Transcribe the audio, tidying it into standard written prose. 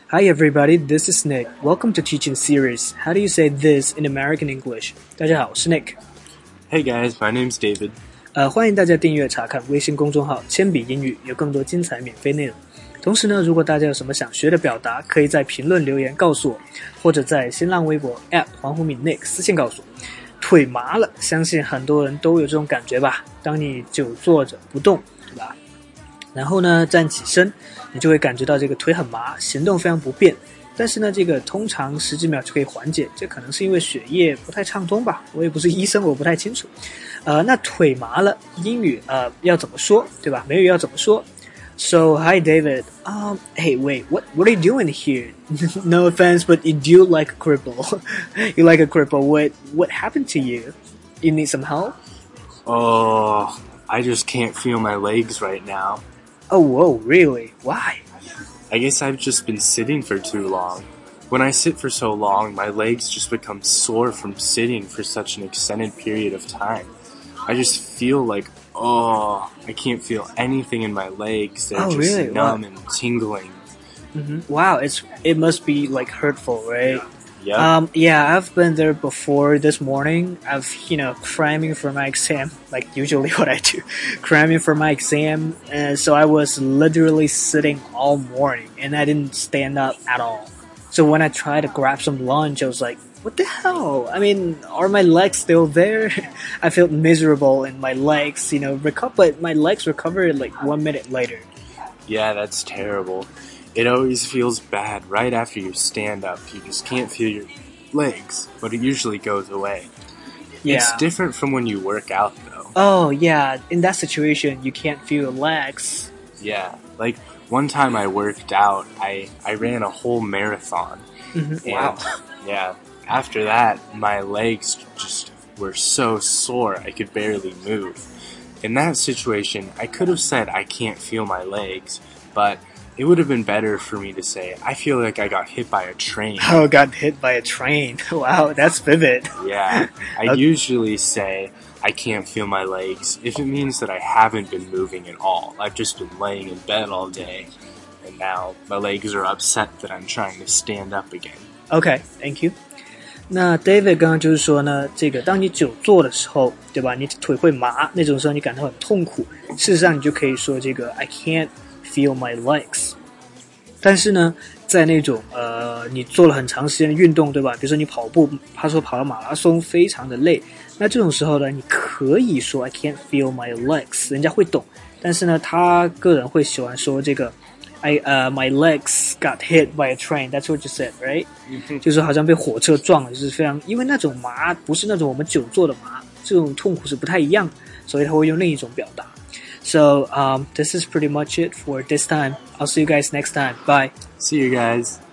Hi everybody, this is Nick. Welcome to Teaching Series. How do you say this in American English? 大家好，我是 Nick. Hey guys, my name's David. 欢迎大家订阅查看微信公众号铅笔英语，有更多精彩免费内容。同时呢，如果大家有什么想学的表达，可以在评论留言告诉我，或者在新浪微博黄虎敏 Nick 私信告诉我。腿麻了，相信很多人都有这种感觉吧？当你久坐着不动，对吧？然后呢，站起身，你就会感觉到这个腿很麻，行动非常不便。但是呢，这个通常10几秒就可以缓解，这可能是因为血液不太畅通吧？我也不是医生，我不太清楚。那腿麻了，英语要怎么说，对吧？美语要怎么说 ？So hi David. Hey wait, what are you doing here? No offense, but you do like a cripple. You like a cripple. What happened to you? You need some help? Oh, I just can't feel my legs right now. Oh, whoa, really? Why? I guess I've just been sitting for too long. When I sit for so long, my legs just become sore from sitting for such an extended period of time. I just feel like, I can't feel anything in my legs. They're just really? numb and tingling. Mm-hmm. Wow, it must be like hurtful, right? Yep. Yeah, I've been there before this morning. I've, cramming for my exam, like usually what I do, cramming for my exam. And so I was literally sitting all morning and I didn't stand up at all. So when I tried to grab some lunch, I was like, what the hell? I mean, are my legs still there? I felt miserable in my legs, but my legs recovered like 1 minute later. Yeah, that's terrible. It always feels bad right after you stand up. You just can't feel your legs, but it usually goes away. Yeah. It's different from when you work out, though. Oh, yeah. In that situation, you can't feel your legs. Yeah. Like, one time I worked out, I ran a whole marathon. Mm-hmm. And, wow. Yeah. After that, my legs just were so sore I could barely move. In that situation, I could have said I can't feel my legs, but it would have been better for me to say, I feel like I got hit by a train. Oh, got hit by a train. Wow, that's vivid. Yeah. I usually say, I can't feel my legs if it means that I haven't been moving at all. I've just been laying in bed all day, and now my legs are upset that I'm trying to stand up again. Okay, thank you. 那 David 刚刚就是说呢，这个当你久坐的时候，对吧？你腿会麻，那种时候你感到很痛苦。事实上，你就可以说这个 I can't feel my legs。但是呢，在那种你做了很长时间的运动，对吧？比如说你跑步，他说跑了马拉松，非常的累。那这种时候呢，你可以说 I can't feel my legs， 人家会懂。但是呢，他个人会喜欢说这个my legs got hit by a train. That's what you said, right? 就是好像被火车撞了，就是非常，因为那种麻不是那种我们久坐的麻，这种痛苦是不太一样的，所以他会用另一种表达。So, this is pretty much it for this time. I'll see you guys next time. Bye. See you guys.